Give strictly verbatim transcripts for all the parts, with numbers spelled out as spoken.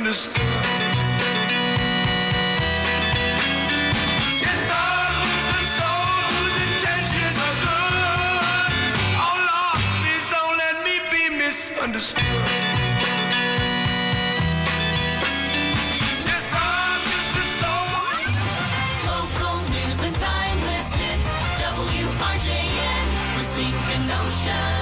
misunderstood. Yes, I'm just a soul whose intentions are good. Oh Lord, please don't let me be misunderstood. Yes, I'm just a soul. Local news and timeless hits. W R J N, Racine Kenosha.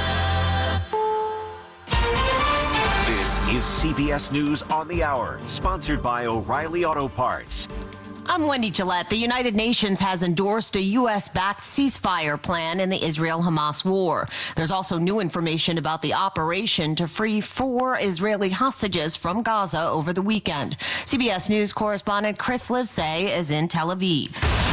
This is C B S News on the Hour, sponsored by O'Reilly Auto Parts. I'm Wendy Gillette. The United Nations has endorsed a U S-backed ceasefire plan in the Israel-Hamas war. There's also new information about the operation to free four Israeli hostages from Gaza over the weekend. C B S News correspondent Chris Livesay is in Tel Aviv.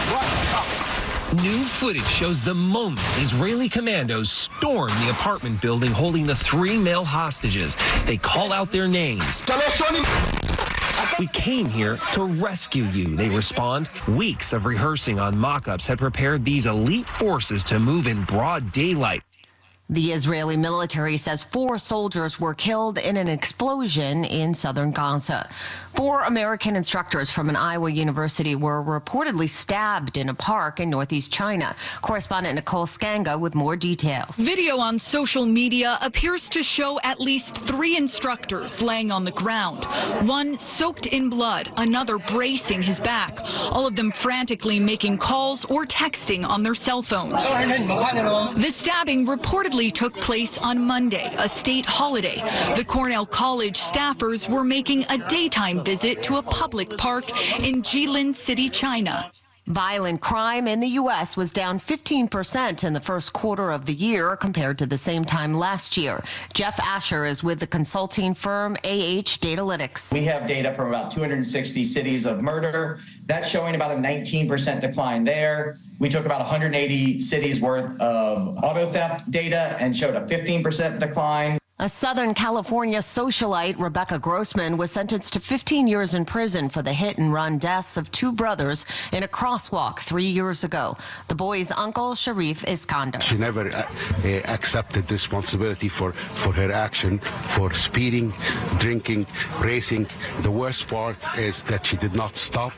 New footage shows the moment Israeli commandos storm the apartment building holding the three male hostages. They call out their names. We came here to rescue you, they respond. Weeks of rehearsing on mock-ups had prepared these elite forces to move in broad daylight. The Israeli military says four soldiers were killed in an explosion in southern Gaza. Four American instructors from an Iowa university were reportedly stabbed in a park in northeast China. Correspondent Nicole Skanga with more details. Video on social media appears to show at least three instructors laying on the ground. One soaked in blood, another bracing his back, all of them frantically making calls or texting on their cell phones. The stabbing reportedly took place on Monday, a state holiday. The Cornell College staffers were making a daytime visit to a public park in Jilin City, China. Violent crime in the U S was down fifteen percent in the first quarter of the year compared to the same time last year. Jeff Asher is with the consulting firm A H Datalytics. We have data from about two hundred sixty cities of murder. That's showing about a nineteen percent decline there. We took about one hundred eighty cities worth of auto theft data and showed a fifteen percent decline. A Southern California socialite, Rebecca Grossman, was sentenced to fifteen years in prison for the hit-and-run deaths of two brothers in a crosswalk three years ago. The boy's uncle, Sharif Iskander. She never uh, uh, accepted responsibility for, for her action, for speeding, drinking, racing. The worst part is that she did not stop.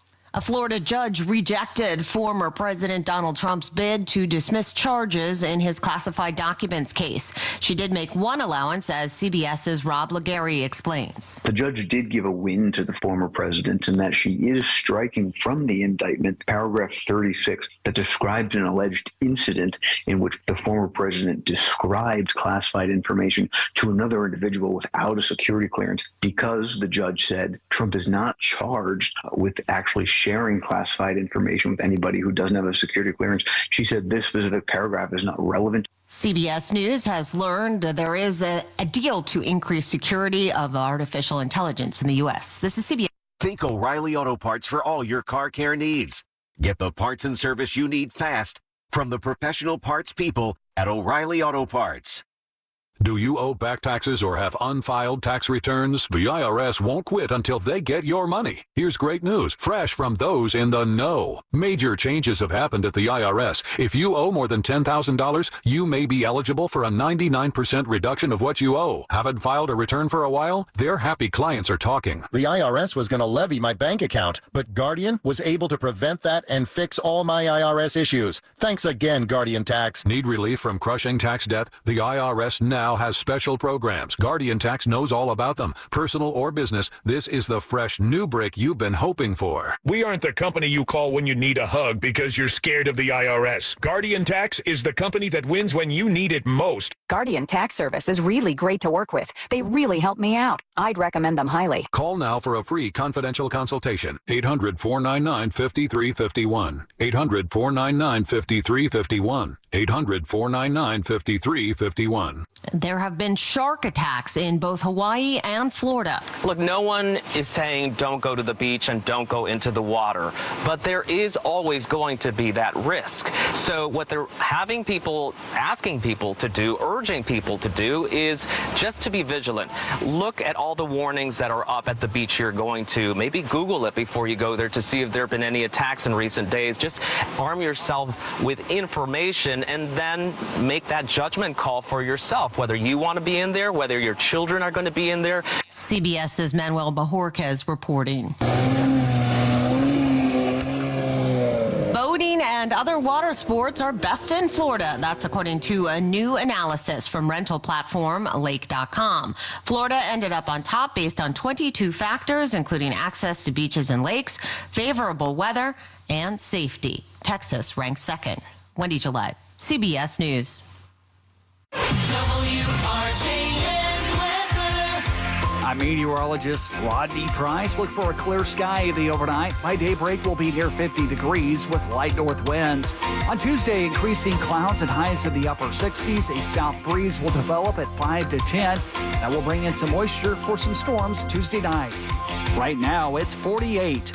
A Florida judge rejected former President Donald Trump's bid to dismiss charges in his classified documents case. She did make one allowance, as CBS's Rob Legary explains. The judge did give a win to the former president in that she is striking from the indictment paragraph thirty-six that describes an alleged incident in which the former president described classified information to another individual without a security clearance, because the judge said Trump is not charged with actually sharing classified information with anybody who doesn't have a security clearance. She said this specific paragraph is not relevant. C B S News has learned there is a, a deal to increase security of artificial intelligence in the U S. This is C B S. Think O'Reilly Auto Parts for all your car care needs. Get the parts and service you need fast from the professional parts people at O'Reilly Auto Parts. Do you owe back taxes or have unfiled tax returns? The I R S won't quit until they get your money. Here's great news, fresh from those in the know. Major changes have happened at the I R S. If you owe more than ten thousand dollars, you may be eligible for a ninety-nine percent reduction of what you owe. Haven't filed a return for a while? Their happy clients are talking. The I R S was going to levy my bank account, but Guardian was able to prevent that and fix all my I R S issues. Thanks again, Guardian Tax. Need relief from crushing tax debt? The I R S now has special programs. Guardian Tax knows all about them. Personal or business, this is the fresh new break you've been hoping for. We aren't the company you call when you need a hug because you're scared of the I R S. Guardian Tax is the company that wins when you need it most. Guardian Tax Service is really great to work with. They really help me out. I'd recommend them highly. Call now for a free confidential consultation. eight hundred, four nine nine, five three five one. eight hundred, four nine nine, five three five one. eight hundred, four nine nine, five three five one. There have been shark attacks in both Hawaii and Florida. Look, no one is saying don't go to the beach and don't go into the water, but there is always going to be that risk. So what they're having people, asking people to do, urging people to do is just to be vigilant. Look at all the warnings that are up at the beach you're going to. Maybe Google it before you go there to see if there have been any attacks in recent days. Just arm yourself with information information and then make that judgment call for yourself, whether you want to be in there, whether your children are going to be in there. CBS's Manuel Bajorquez reporting. Boating and other water sports are best in Florida. That's according to a new analysis from rental platform Lake dot com. Florida ended up on top based on twenty-two factors, including access to beaches and lakes, favorable weather, and safety. Texas ranked second. Wendy Gillette, C B S News. W R J N weather. I'm meteorologist Rodney Price. Look for a clear sky in the overnight. By daybreak, we'll be near fifty degrees with light north winds. On Tuesday, increasing clouds and highs in the upper sixties. A south breeze will develop at five to ten. That will bring in some moisture for some storms Tuesday night. Right now, it's forty-eight.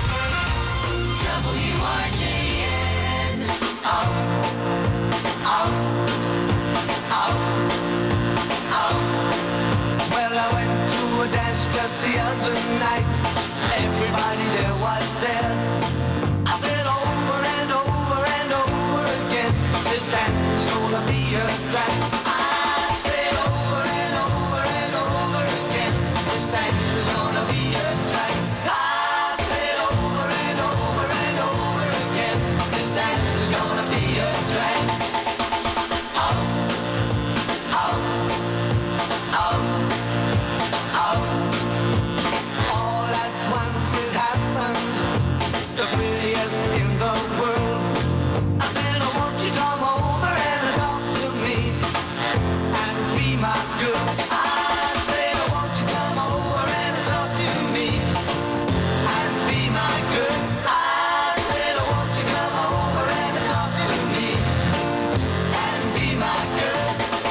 W R J N. Oh, oh, oh, oh. Well, I went to a dance just the other night. Everybody there was there. I said over and over and over again, this dance is gonna be a drag. I said over and over and over again, this dance is gonna be a drag. I said over and over and over again, this dance is gonna be a drag. Oh, oh, oh. All at once it happened, the prettiest in the world. I said, oh, won't you come over and talk to me and be my girl? I said, oh, won't you come over and talk to me and be my girl? I said, oh, won't you come over and talk to me and be my girl?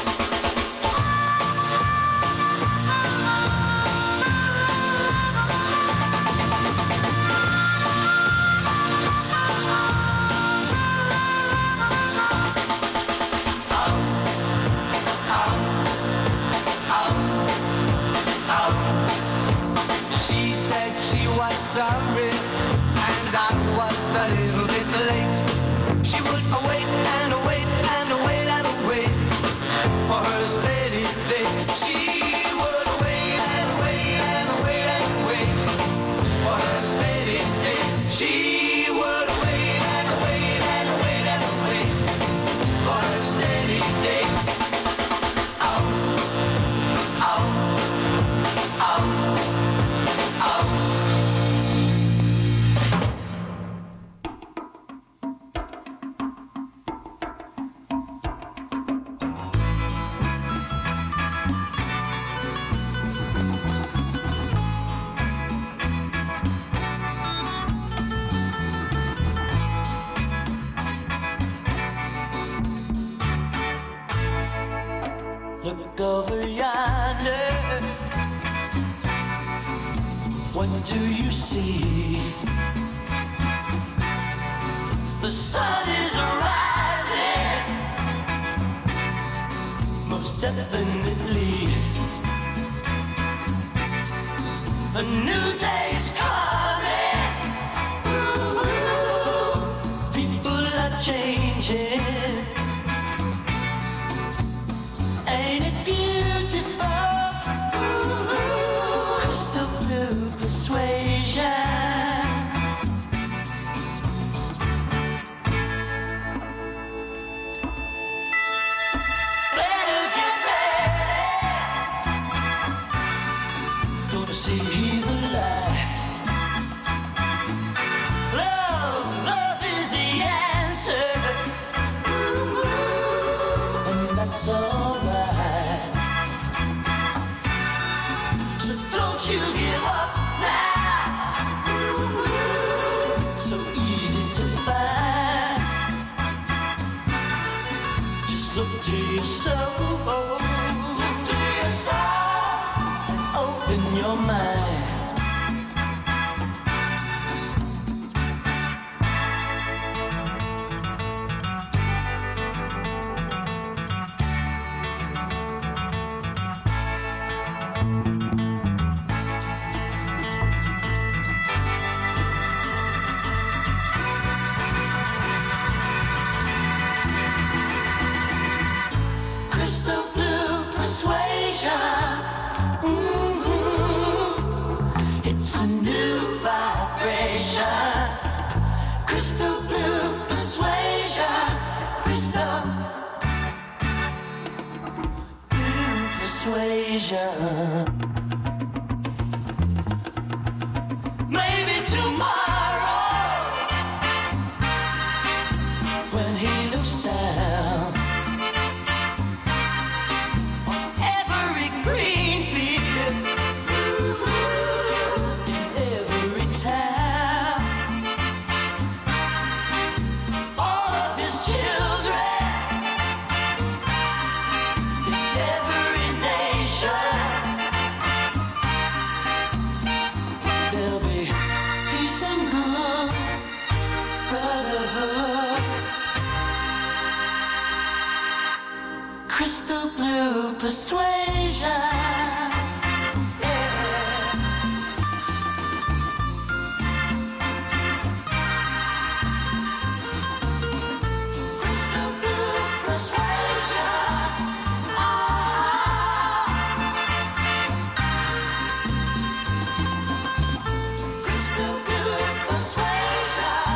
She said she was sorry, and I was a little bit late. She would wait and wait and wait and wait for her steady day. She would wait and wait and wait and wait for her steady day. She would wait and wait and wait and wait for her steady day. Oh, oh, oh. Look over yonder. What do you see? The sun is rising, most definitely. A new day is coming. Ooh, people are changing. Ain't it beautiful? Ooh, crystal blue persuasion. Better get ready. Gonna see the light. Love, love is the answer. Ooh, and that's all. So don't you give up now. So easy to find. Just look to your soul. Look to your soul and open your mind. persuasion. Maybe tomorrow, when he looks down on every green field in every town, all of his children in every nation, there'll be peace and good brotherhood. Crystal blue persuasion. Crystal blue persuasion. Crystal blue persuasion.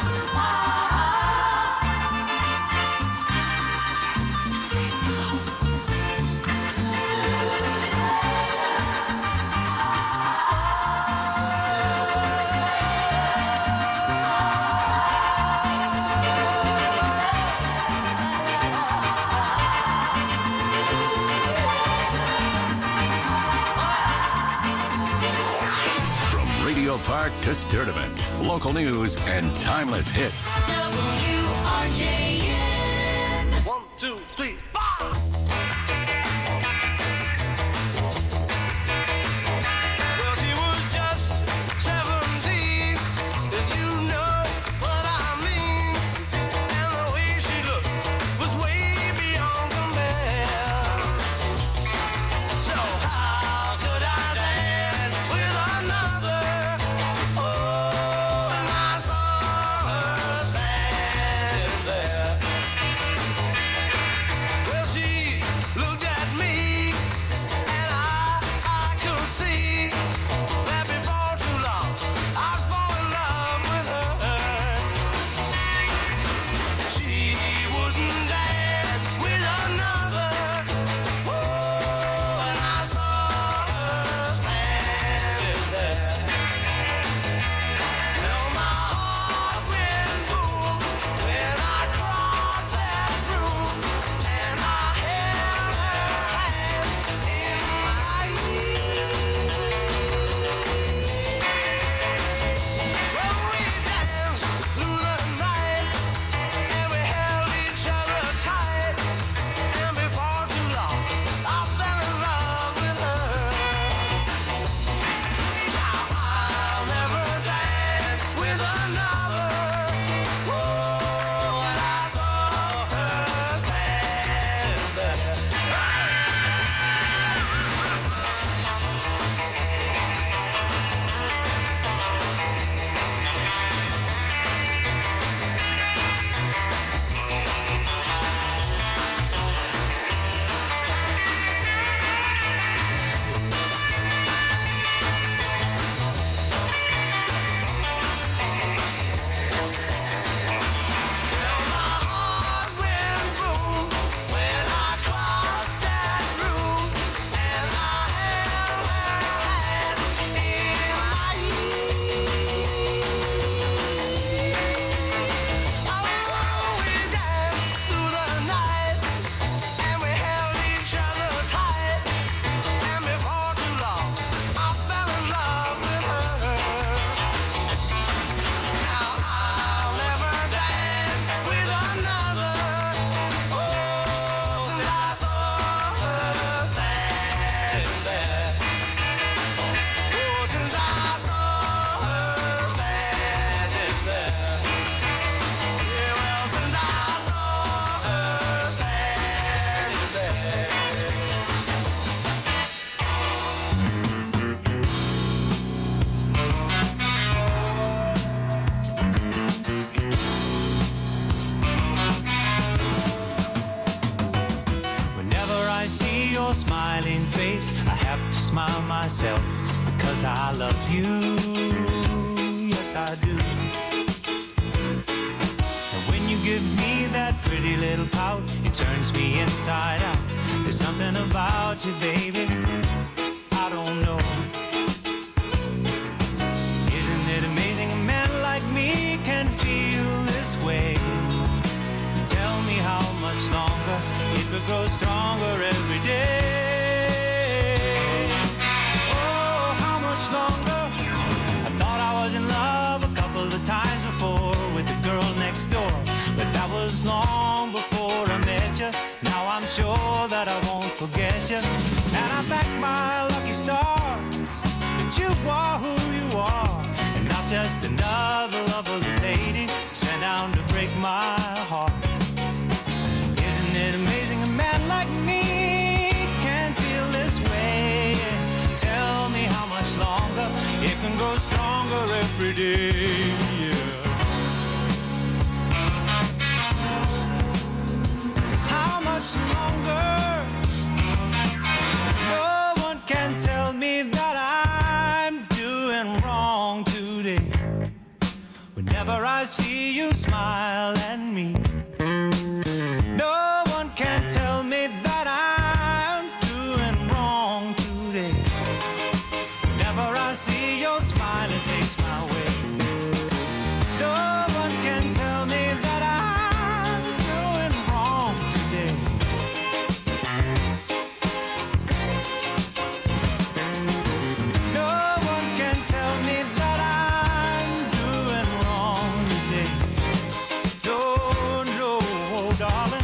From Radio Park to Sturdivant, local news and timeless hits. W R J N. One, two, three, four. Well, she was just seventeen, and you know what I mean. And the way she looked was way beyond compare. So how could I dance with another? Oh, when I saw her standing there. Well, she looked at me, and I, I could see that before too long I'd fall in love with her. She wouldn't dance with another. Oh, when I saw her standing there. Well, my heart went boom when I crossed that room, and I held her hand in mine. Well, we danced through the night, and we held each other tight, and before too long I fell in love with her. Now I'll never dance with another. Oh, when I saw her standing there. Well, my heart went boom when I crossed that room, and I held her hand in mine. Oh, we danced through the night, and we held each other tight, and before too long I fell in love with her. Now I'll never dance with another. Oh, since I saw her standing there. Oh, since I saw her standing there. Yeah, well, since I saw her standing there. Whenever I see your smiling face, I have to smile myself because I love you. Yes, I do. And when you give me that pretty little pout. It turns me inside out. There's something about you, baby, I don't know. Isn't it amazing a man like me can feel this way? Tell me how much longer it could grow stronger every day. Oh, how much longer? I thought I was in love a couple of times before with the girl next door, but that was long before I met you. Now I'm sure that I won't forget you, and I thank my lucky stars that you are who you are, and not just another lovely lady sent down to break my heart. Isn't it amazing a man like me can feel this way? Tell me how much longer it can grow stronger every day. Yeah. So how much longer? No one can tell me that I'm doing wrong today. Whenever I see you smile at me, no one can tell me that I'm doing wrong today. Whenever I see your smiling face my way, no one can tell me that I'm doing wrong today. No one can tell me that I'm doing wrong today. No, no, oh, darling.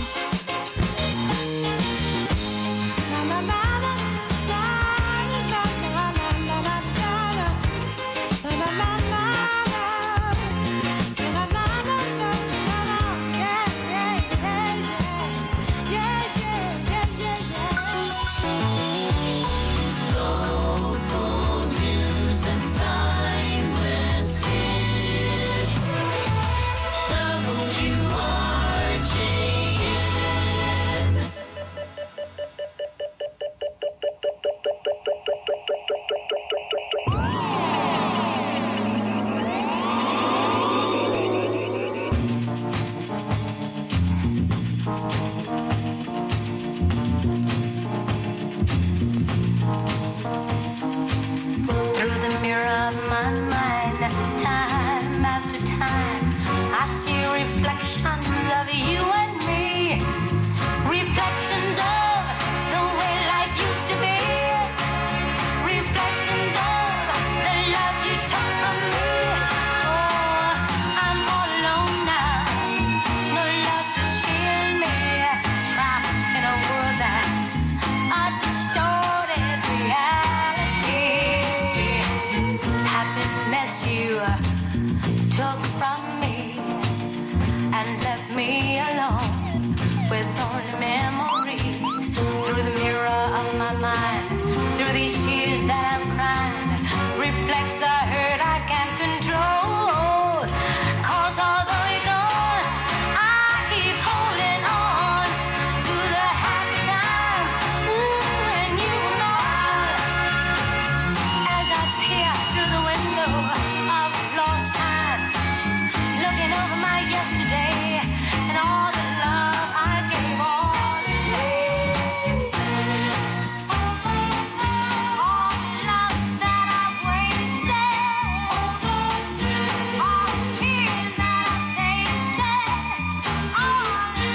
La la la la la la la la la la la la la la la Local news and timeless hits. W R J N. Through the mirror of my mind, time after time, I see reflections of you and me. Reflections of the way life used to be. Reflections of the love you took from me. Oh, I'm all alone now. No love to shield me. Trapped in a world that's a distorted reality. Happiness you took from me and left me alone with only memories. Through the mirror of my mind, through these tears that I'm crying, reflects the hurt I can't control. 'Cause although you're gone, I keep holding on to the happy times, ooh, when you were mine. As I peer through the window of lost time, looking over my yesterday and all the love I gave all the day. All the love that I wasted, all the tears that I tasted, all the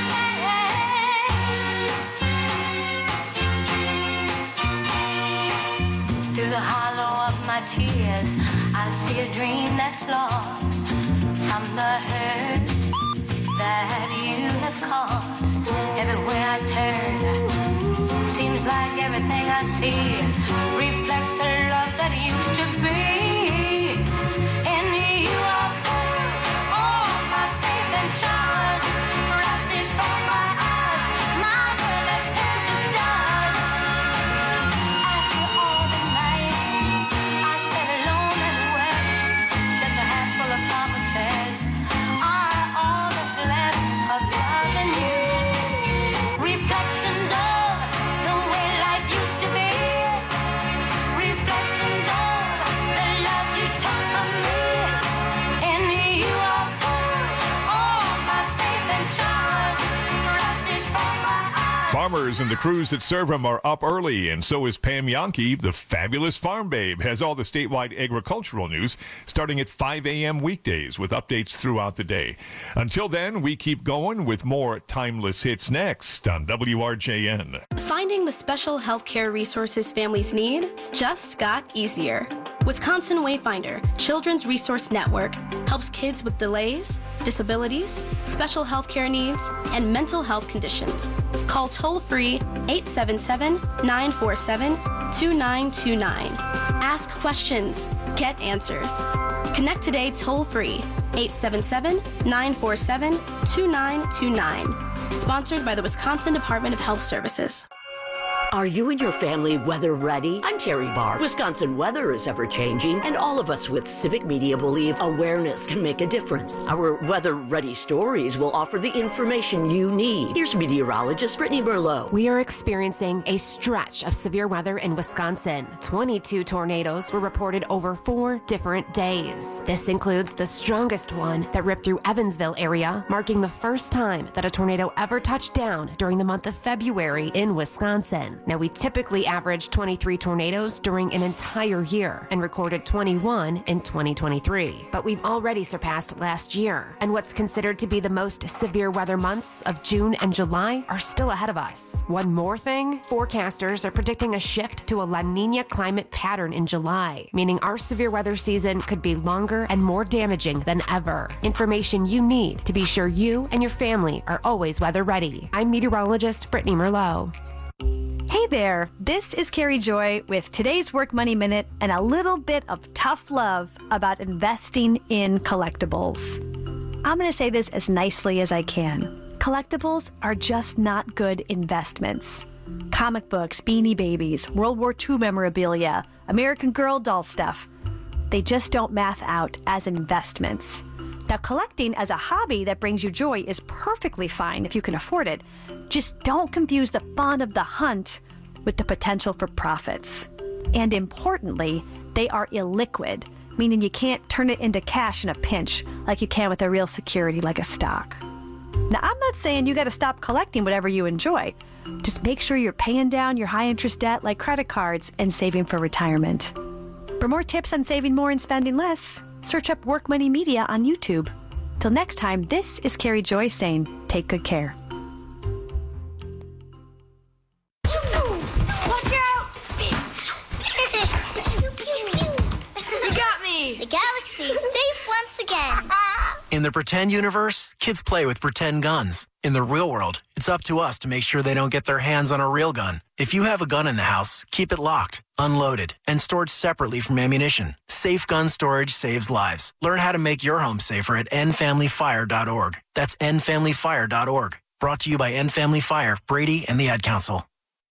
pain. Through the hollow of my tears, I see a dream that's lost from the hurt that you have caused. Everywhere I turn, seems like everything I see reflects the love that used to be. In you I put all my faith and trust, right before my eyes, my world has turned to dust. After all the nights I sat alone and wept, just a handful of promises are all that's left of loving you. Reflections of the way life used to be. Reflections of Farmers and the crews that serve them are up early, and so is Pam Yonke. The fabulous farm babe has all the statewide agricultural news starting at five a.m. weekdays with updates throughout the day. Until then, we keep going with more timeless hits next on W R J N. Finding the special healthcare resources families need just got easier. Wisconsin Wayfinder Children's Resource Network helps kids with delays, disabilities, special healthcare needs, and mental health conditions. Call toll-free eight seven seven, nine four seven, two nine two nine. Ask questions. Get answers. Connect today toll-free eight seven seven, nine four seven, two nine two nine. Sponsored by the Wisconsin Department of Health Services. Are you and your family weather ready? I'm Terry Barr. Wisconsin weather is ever changing, and all of us with Civic Media believe awareness can make a difference. Our weather ready stories will offer the information you need. Here's meteorologist Brittany Merlot. We are experiencing a stretch of severe weather in Wisconsin. twenty-two tornadoes were reported over four different days. This includes the strongest one that ripped through Evansville area, marking the first time that a tornado ever touched down during the month of February in Wisconsin. Now, we typically average twenty-three tornadoes during an entire year and recorded twenty-one in twenty twenty-three. But we've already surpassed last year, and what's considered to be the most severe weather months of June and July are still ahead of us. One more thing, forecasters are predicting a shift to a La Nina climate pattern in July, meaning our severe weather season could be longer and more damaging than ever. Information you need to be sure you and your family are always weather ready. I'm meteorologist Brittany Merlot. Hey there, this is Carrie Joy with today's Work Money Minute and a little bit of tough love about investing in collectibles. I'm going to say this as nicely as I can. Collectibles are just not good investments. Comic books, Beanie Babies, World War Two memorabilia, American Girl doll stuff, they just don't math out as investments. Now, collecting as a hobby that brings you joy is perfectly fine if you can afford it. Just don't confuse the fun of the hunt with the potential for profits. And importantly, they are illiquid, meaning you can't turn it into cash in a pinch like you can with a real security like a stock. Now, I'm not saying you got to stop collecting whatever you enjoy. Just make sure you're paying down your high-interest debt like credit cards and saving for retirement. For more tips on saving more and spending less, search up Work Money Media on YouTube. Till next time, this is Carrie Joy saying, take good care. Watch out! You got me! The galaxy is safe once again. In the pretend universe, kids play with pretend guns. In the real world, it's up to us to make sure they don't get their hands on a real gun. If you have a gun in the house, keep it locked, unloaded, and stored separately from ammunition. Safe gun storage saves lives. Learn how to make your home safer at end family fire dot org. That's end family fire dot org. Brought to you by End Family Fire, Brady, and the Ad Council.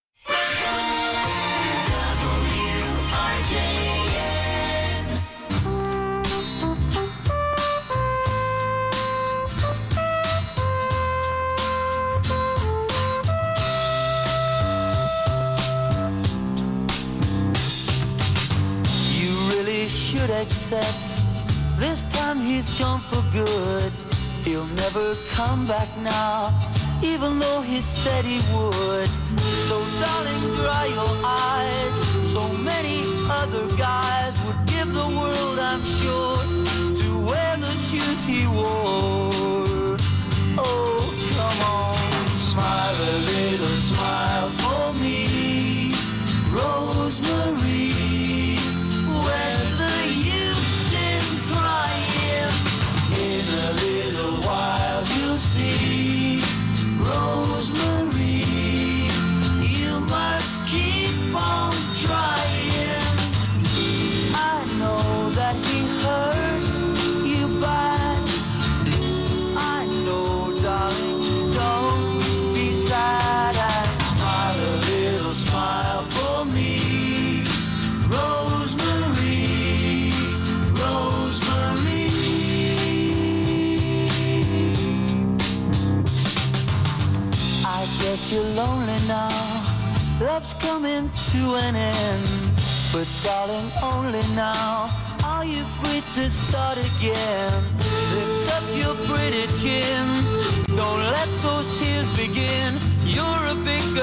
Should accept this time he's gone for good. He'll never come back now, even though he said he would. So darling, dry your eyes. So many other guys would give the world, I'm sure, to wear the shoes he wore. Oh, come on, smile a little smile for me, Rosemary. Where's the use in crying? In a little while you'll see, Rosemary, you must keep on trying. I know that he hurt you bad. I know, darling, don't be sad and smile a little smile for me, Rosemary. I guess you're lonely now, love's coming to an end. But darling, only now are you free to start again. Lift up your pretty chin, don't let those tears begin. You're a big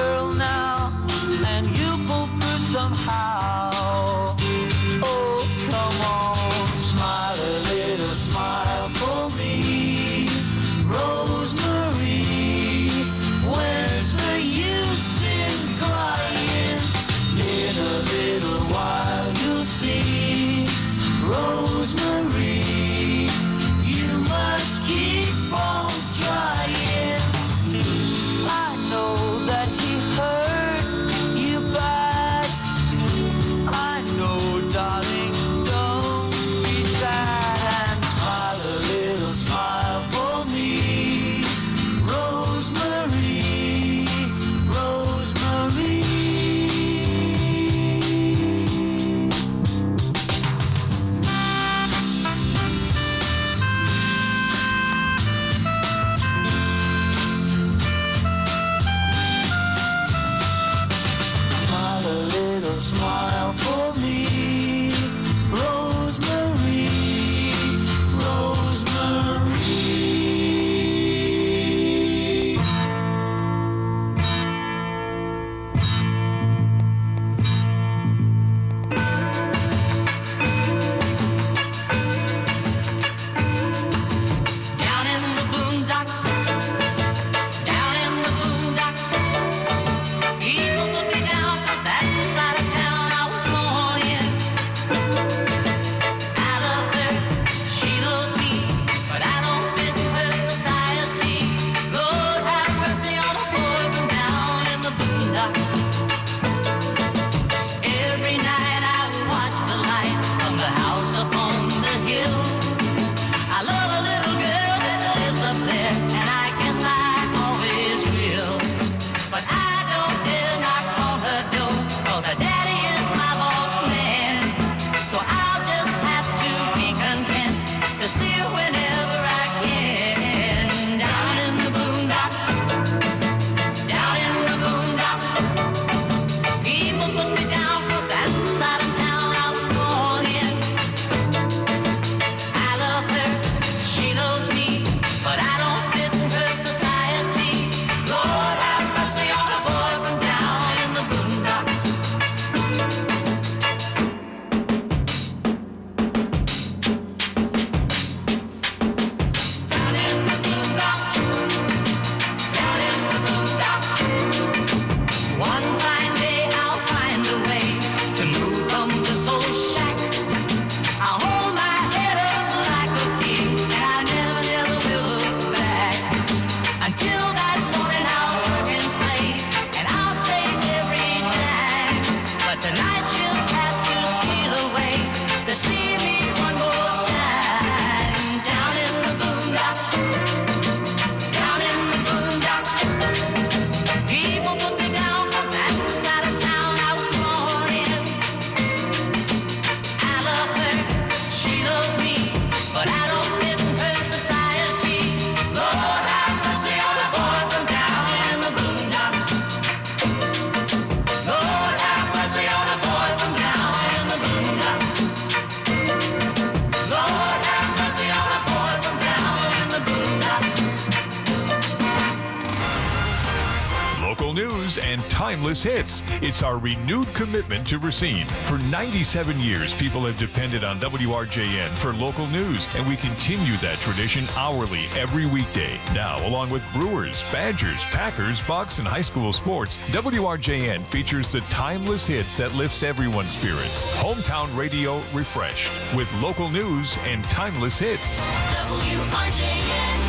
Local news and timeless hits. It's our renewed commitment to Racine. For ninety-seven years, people have depended on W R J N for local news, and we continue that tradition hourly every weekday. Now, along with Brewers, Badgers, Packers, Bucks, and high school sports, W R J N features the timeless hits that lifts everyone's spirits. Hometown radio refreshed with local news and timeless hits. W R J N.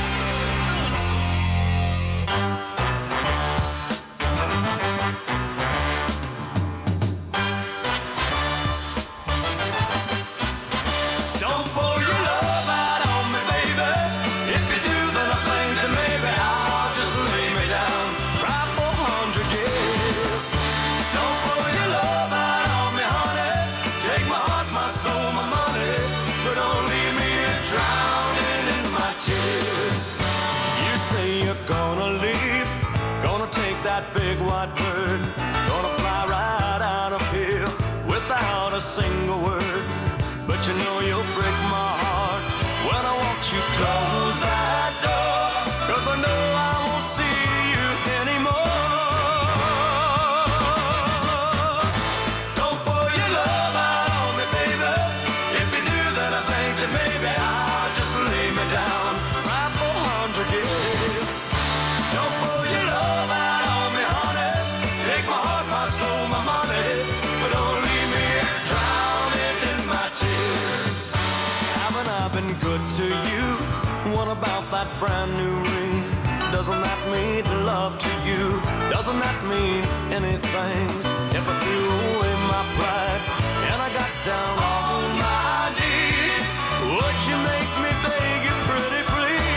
Big white bird, gonna fly right out of here without a single word. But you know you'll break my heart when I watch you close that door, 'cause I know I won't see you anymore. Don't pour your love out on me, baby. If you do, then I think that maybe I'll just lay me down right for a hundred years. Don't pour your love out. My money, but don't leave me drowning in my tears. Haven't I been good to you? What about that brand new ring? Doesn't that mean love to you? Doesn't that mean anything? If I threw away my pride and I got down on my knees, would you make me beg you pretty please?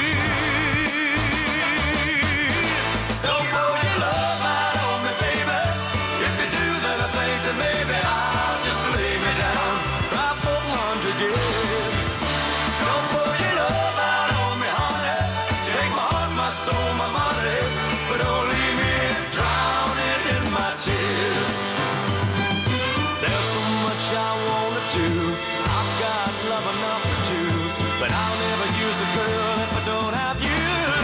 Don't pour your love out on me, baby. If you do, then I think that maybe I'll just lay me down, cry for a hundred years. Don't pour your love out on me, honey. Take my heart, my soul, my money, but don't leave me drowning in my tears. There's so much I wanna do. I've got love enough to do, but I'll never use a girl if I don't have you.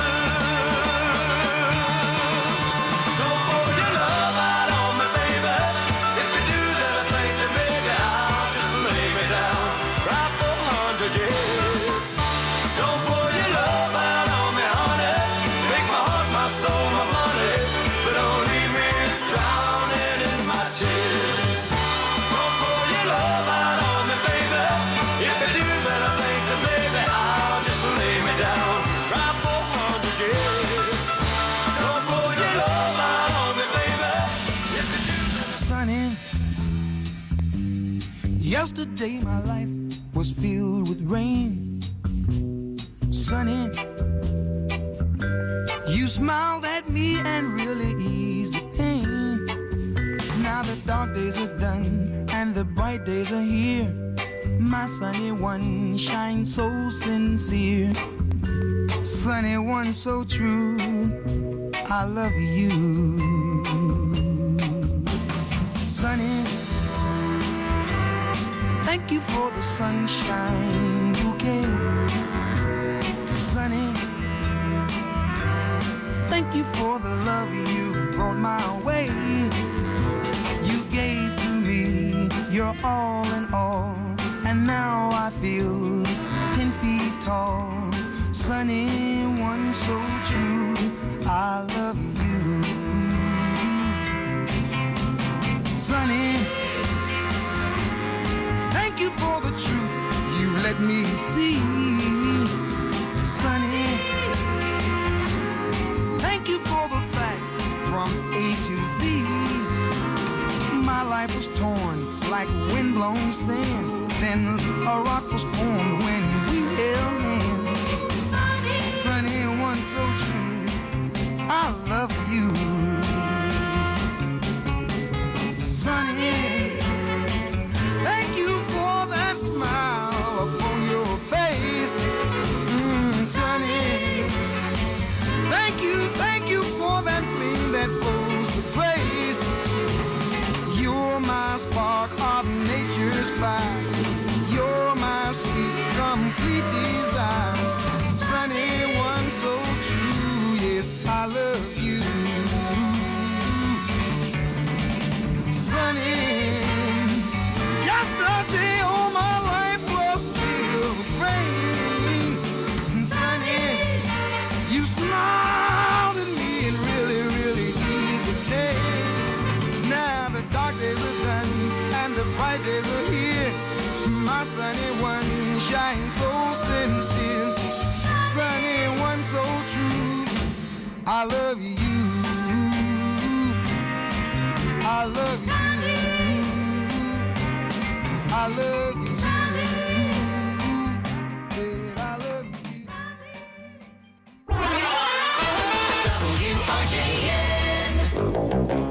Yesterday my life was filled with rain. Sunny, you smiled at me and really eased the pain. Now the dark days are done and the bright days are here. My sunny one shines so sincere. Sunny one so true, I love you. Sunny, thank you for the sunshine bouquet. Sunny, thank you for the love you brought my way. You gave to me your all in all, and now I feel ten feet tall. Sunny one so true, I love you. Sunny, thank you for the truth you let me see. Sunny, thank you for the facts from A to Z. My life was torn like windblown sand. Then a rock was formed when we held hands. Sunny, Sunny one so true, I love you. Sunny, thank you for that smile upon your face. Mm, Sunny, thank you, thank you for that gleam that flows with grace. You're my spark of nature's fire. You're my sweet, complete desire. Sunny one so true, yes, I love you. sunny. Yesterday all my life was filled with rain. Sunny, you smiled at me and really, really eased the day. Now the dark days are done and the bright days are here. My sunny one shines so sincere. Sunny one so true. I love you. I love you. I love you. Said I love you. W R J N.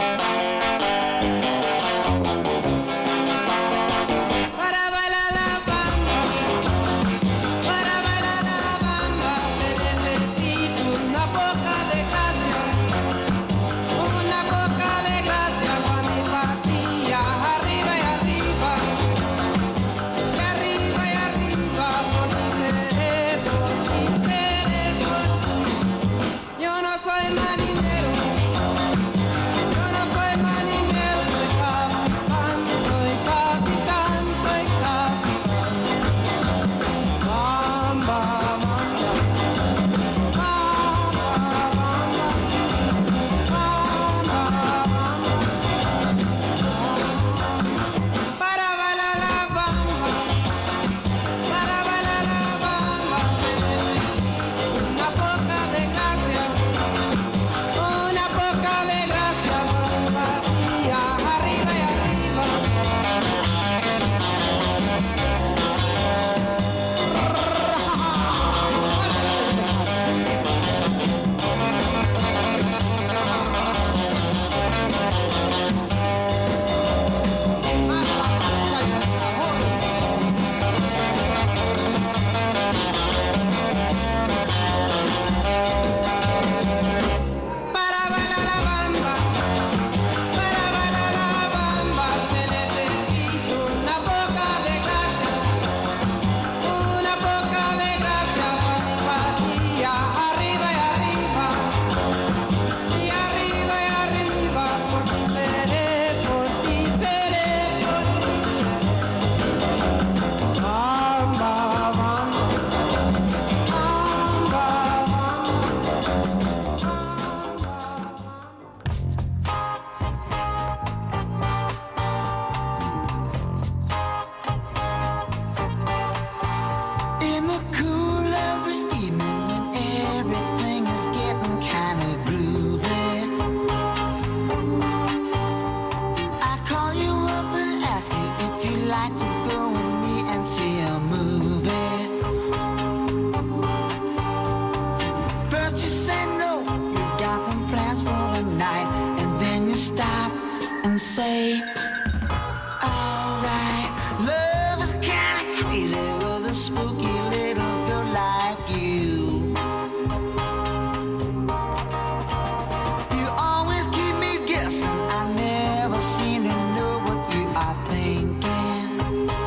Say, alright, love is kinda crazy with a spooky little girl like you. You always keep me guessing, I never seem to know what you are thinking.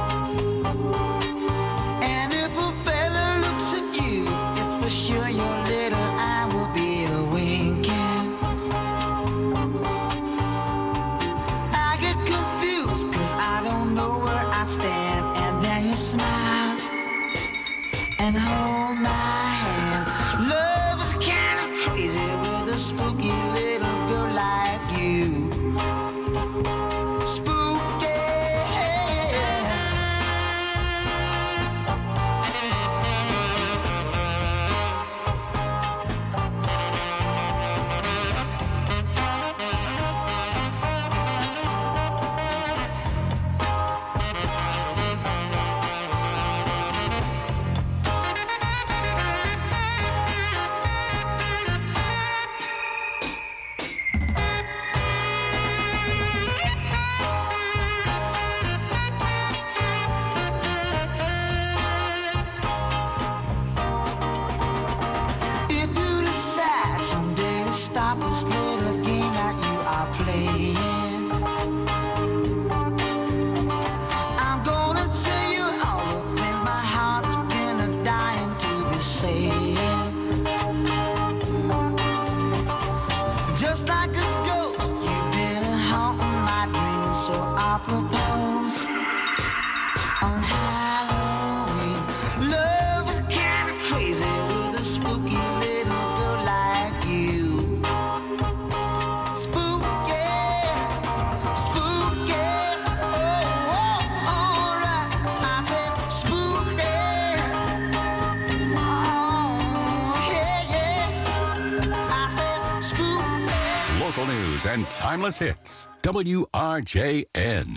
And if a fella looks at you, it's for sure your little eye will be a winking. I stand and then you smile and hold my hand. Love is kinda crazy with a spooky little girl like you. Spooky. Stop this little game that you are playing. I'm gonna tell you all the things my heart's been a dying to be saying. Just like a ghost, you've been haunting my dreams. Local news and timeless hits. W R J N.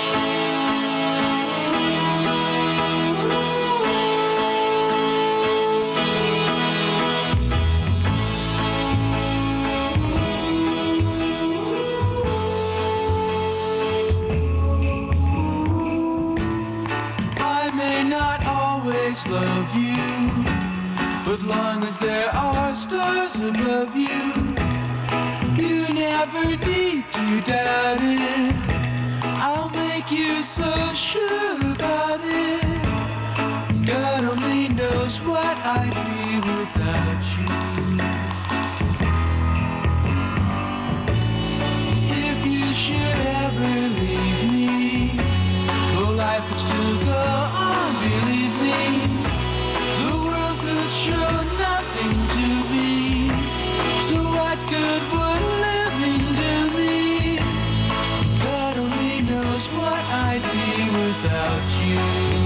I may not always love you, but long as there are stars above you, you never need to doubt it. I'll make you so sure about it. God only knows what I'd be without you. If you should ever leave me, well, life would still go on, believe me. The world could show nothing to me, so what good would living do me? God only knows what I'd be without you.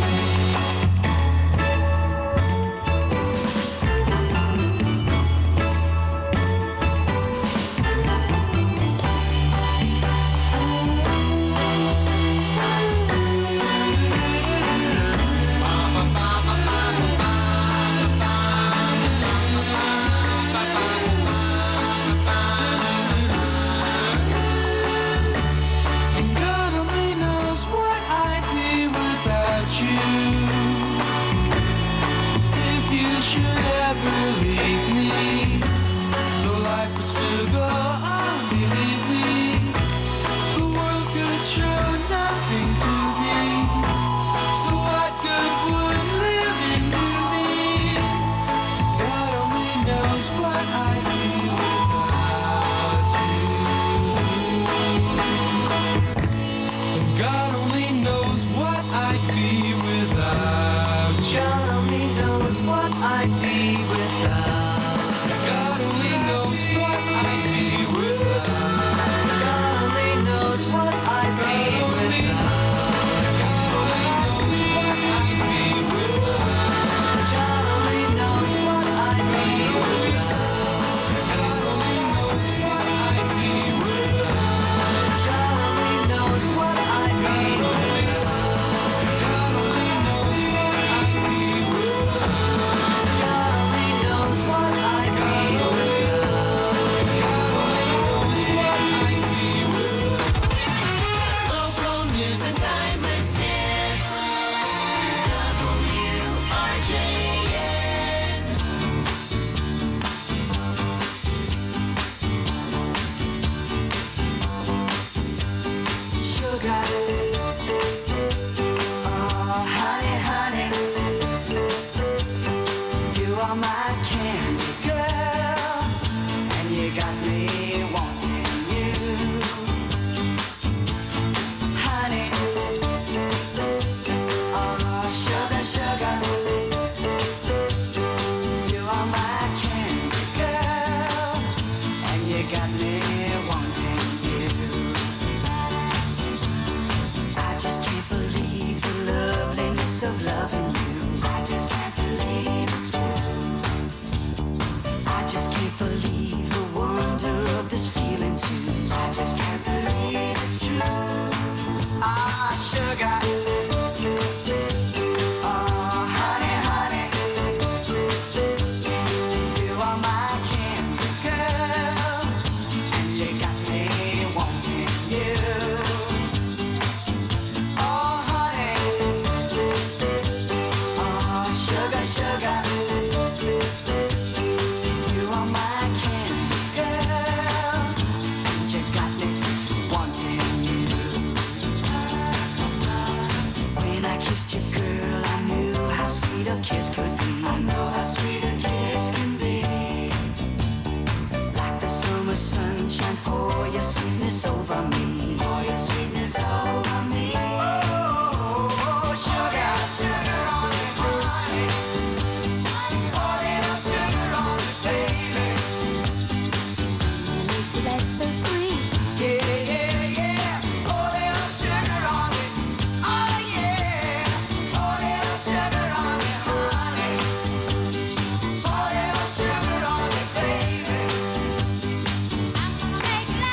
Make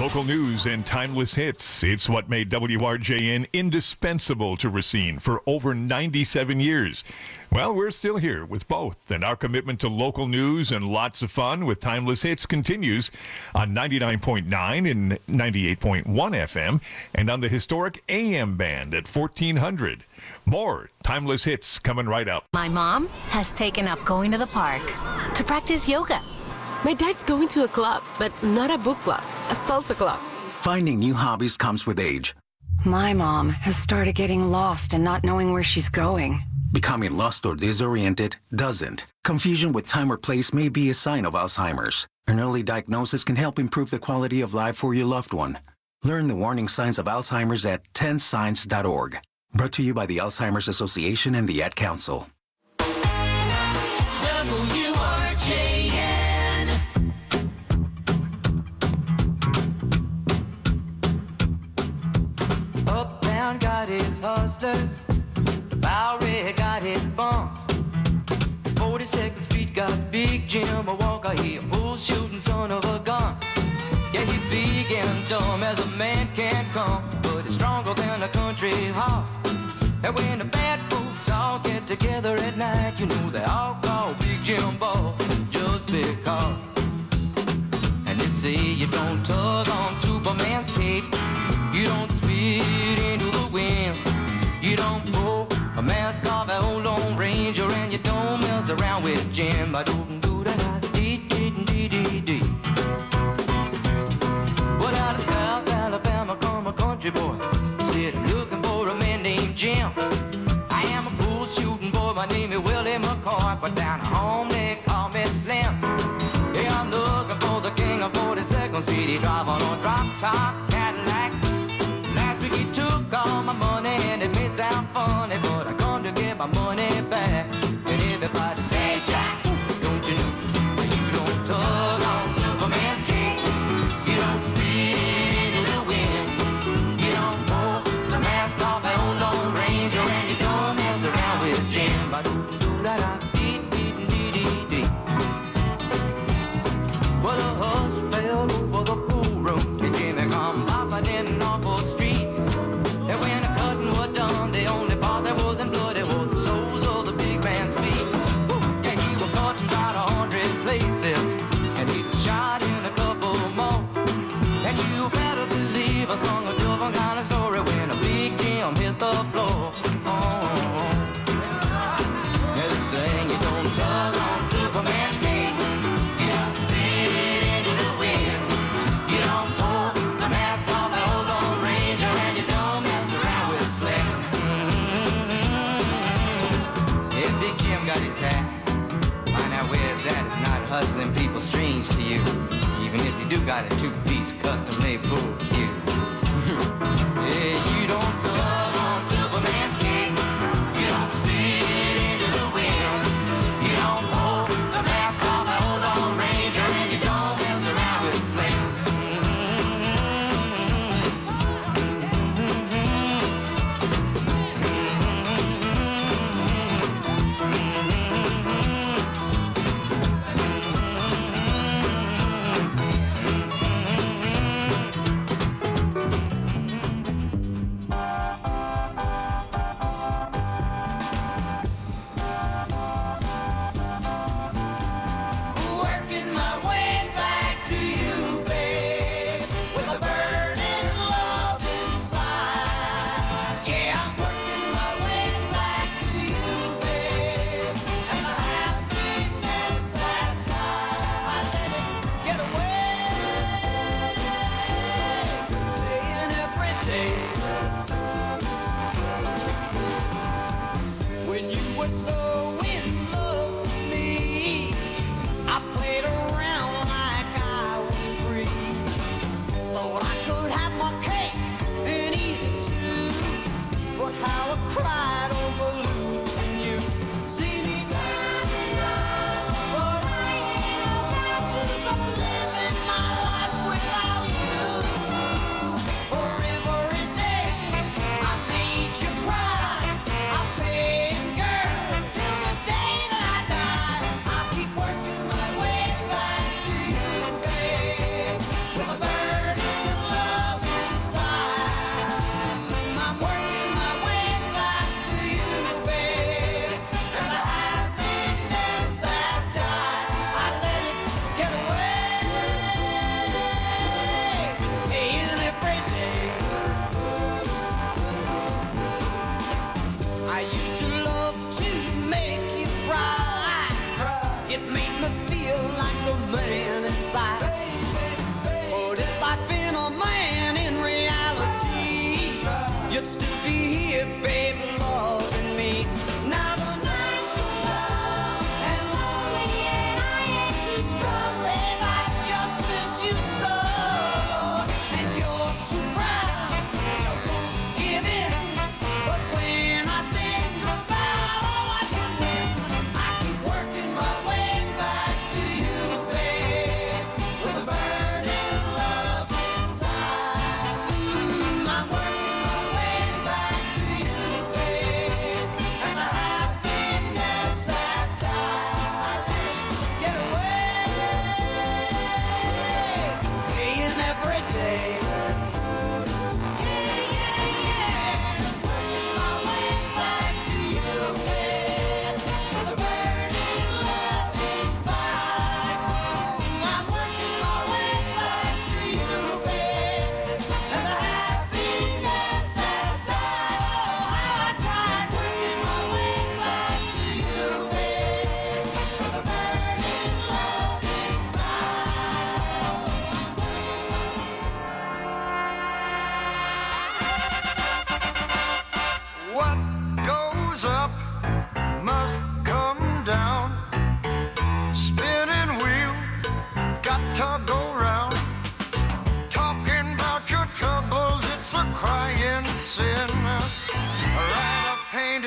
local news and timeless hits. It's what made W R J N indispensable to Racine for over ninety-seven years. Well, we're still here with both, and our commitment to local news and lots of fun with timeless hits continues on ninety-nine point nine and ninety-eight point one F M and on the historic A M band at fourteen hundred. More timeless hits coming right up. My mom has taken up going to the park to practice yoga. My dad's going to a club, but not a book club, a salsa club. Finding new hobbies comes with age. My mom has started getting lost and not knowing where she's going. Becoming lost or disoriented doesn't. Confusion with time or place may be a sign of Alzheimer's. An early diagnosis can help improve the quality of life for your loved one. Learn the warning signs of Alzheimer's at ten signs dot org. Brought to you by the Alzheimer's Association and the Ad Council. W R J N. Uptown got its hustlers, the Bowery got its bumps. forty-second Street got Big Jim, a Walker, he a bull shooting son of a gun. Yeah, he big and dumb as a man can come, but he's stronger than a country horse. And when the bad folks all get together at night, you know they all call Big Jim Ball just because. And they say you don't tug on Superman's cape, you don't spit into the wind, you don't pull a mask off an old Lone Ranger, and you don't mess around with Jim. I don't do that. Dee dee dee dee dee. But out of South Alabama come a country boy, said I'm looking for a man named Jim. I am a bull shooting boy, my name is Willie McCoy, but down at home they call me Slim. Yeah, I'm looking for the king of forty-second Street. He drive on a drop top Cadillac. Last week he took all my money, and it may sound funny, but I come to get my money back. And everybody say, Jack, don't you know that you don't tug on Superman's cape, you don't spit into the wind, you don't pull the mask off an old Lone Ranger, and you don't mess around with Jim. Ba-doo-doo-da-da-dee-dee-dee-dee. Well, the hush fell over the pool room, and Jimmy come popping in off the street. And when the cutting was done, the only part that wasn't bloody was the soles of the big man's feet. And he was cutting about a hundred places, and he was shot in a couple more. And you better believe I sung a different kind of story when a Big Jim hit the floor. Oh, they're saying you don't tug on Superman's cape, you don't spit into the wind, you don't pull the mask off an old Lone Ranger, and you don't mess around with Slim. Mm-hmm. Yeah, Big Jim got his hat. Find out where it's at. It's not hustling people strange to you, even if you do got a two-piece custom-made bull cue. Yeah, you don't tug on Superman's cape, you don't spit into the wind, you don't pull the mask off an old Lone Ranger, and you don't mess around with Slim. Working my way back to you, babe, with a burning love inside. Yeah, I'm working my way back to you, babe, and the happiness that time I let it get away, playing every day. When you were so in love with me, I played around like I was free. Thought I could have my cake and eat it too, but how I cried over losing you. See me down and down, but I ain't about to go living my life without you. For every day I made you cry, I paid girl till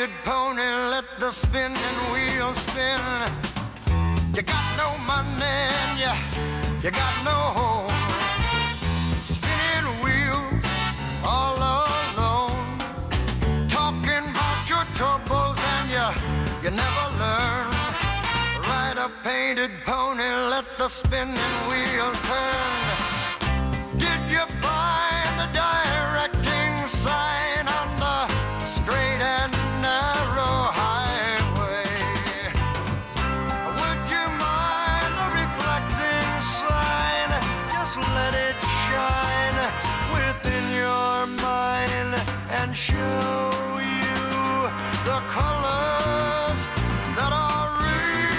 painted pony, let the spinning wheel spin. You got no money and you, you got no home. Spinning wheel all alone. Talking about your troubles and you, you never learn. Ride a painted pony, let the spinning wheel turn. Did you find the directing sign on the straight and narrow highway? Would you mind the reflecting sign? Just let it shine within your mind and show you the colors that are real.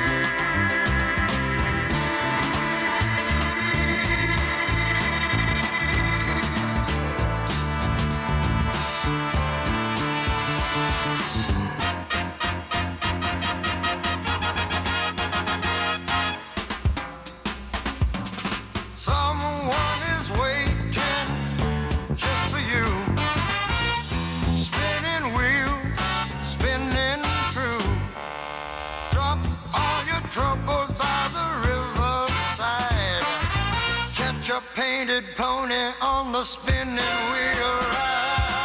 Someone is waiting just for you. Spinning wheel, spinning true. Drop all your troubles by the riverside. Catch a painted pony on the spinning wheel ride.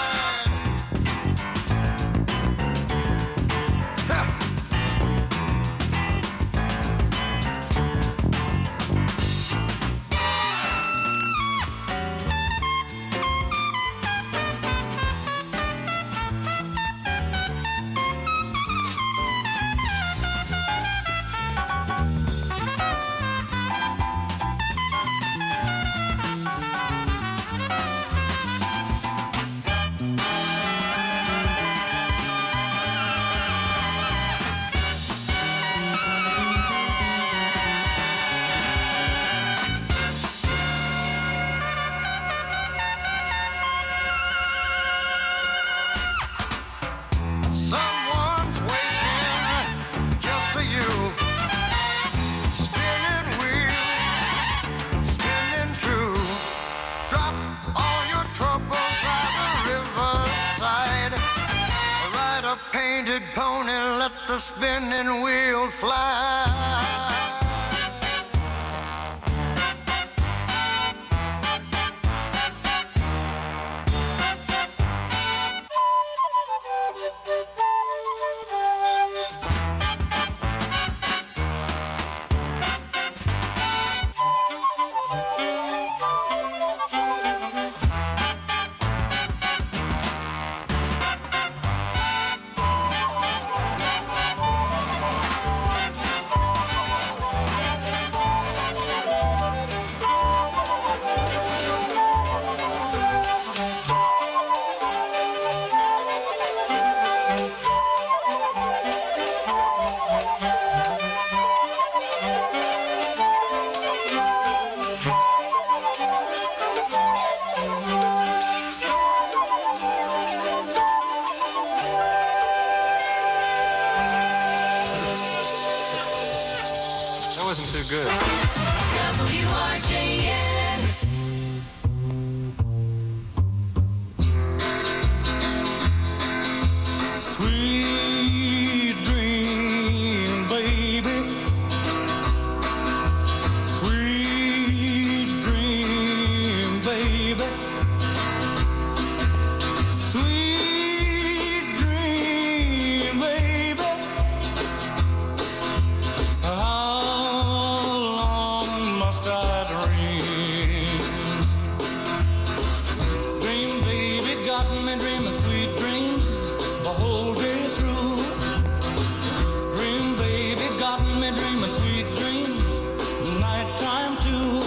Someone's waiting just for you. Spinning wheel, spinning true. Drop all your troubles by the riverside. Ride a painted pony, let the spinning wheel fly. That wasn't too good. W R J N. Sweet dream, baby. Sweet dream, baby. Sweet dream, baby. How long must I dream? Dream, baby, got me dreaming sweet dreams the whole day through. Dream, baby, got me dreaming sweet dreams nighttime too.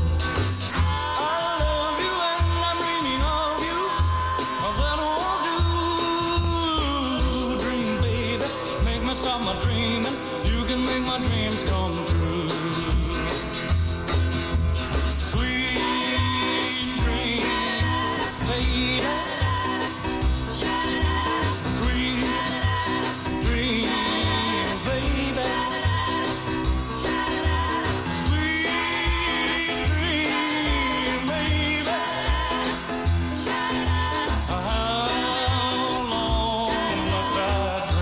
I love you and I'm dreaming of you. That won't do. Dream, baby, make me stop my dreaming. You can make my dreams come true. Sweet dream, baby. Sweet dream, baby. Sweet dream, baby. How long must I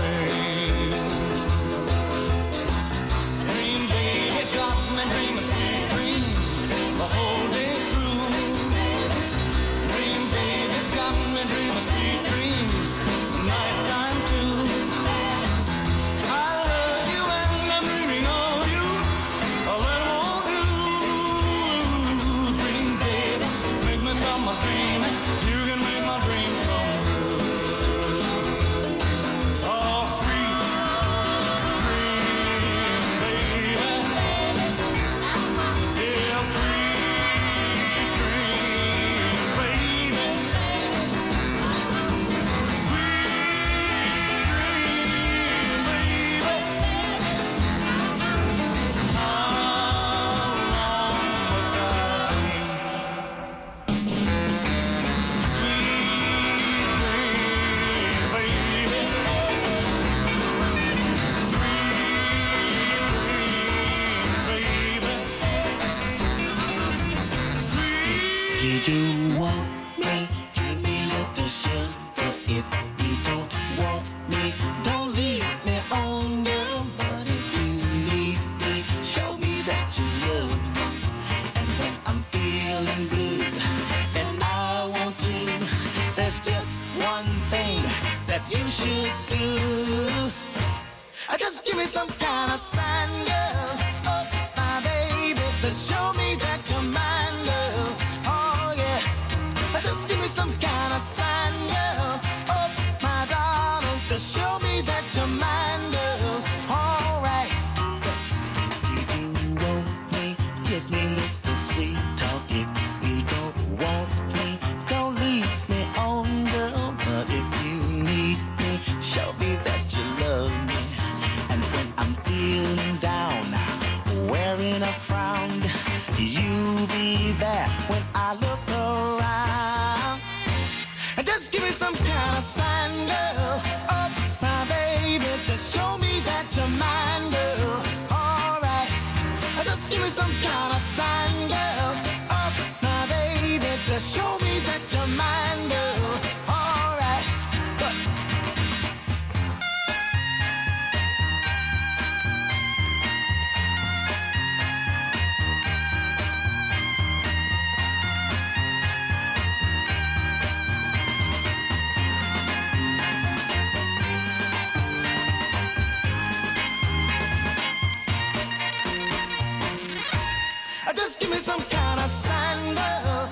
Just give me some kind of sign, girl. Oh, my baby, to show me that you're mine, girl. Oh, yeah. Just give me some kind of sign, girl. Oh, my darling, to show me that you're mine, girl. All right. If you want me, give me little sweet talk. If you don't want me, don't leave me on, girl. But if you need me, show me that you love me. And when I'm feeling down, wearing a frown, you be there when I look around. And just give me some kind of sign, girl. Oh, my baby, to show me that you're mine, girl. All right. Just give me some kind of sign, girl. Oh, my baby, to show me that you're mine, girl. All right. But just give me some kind of sign, girl.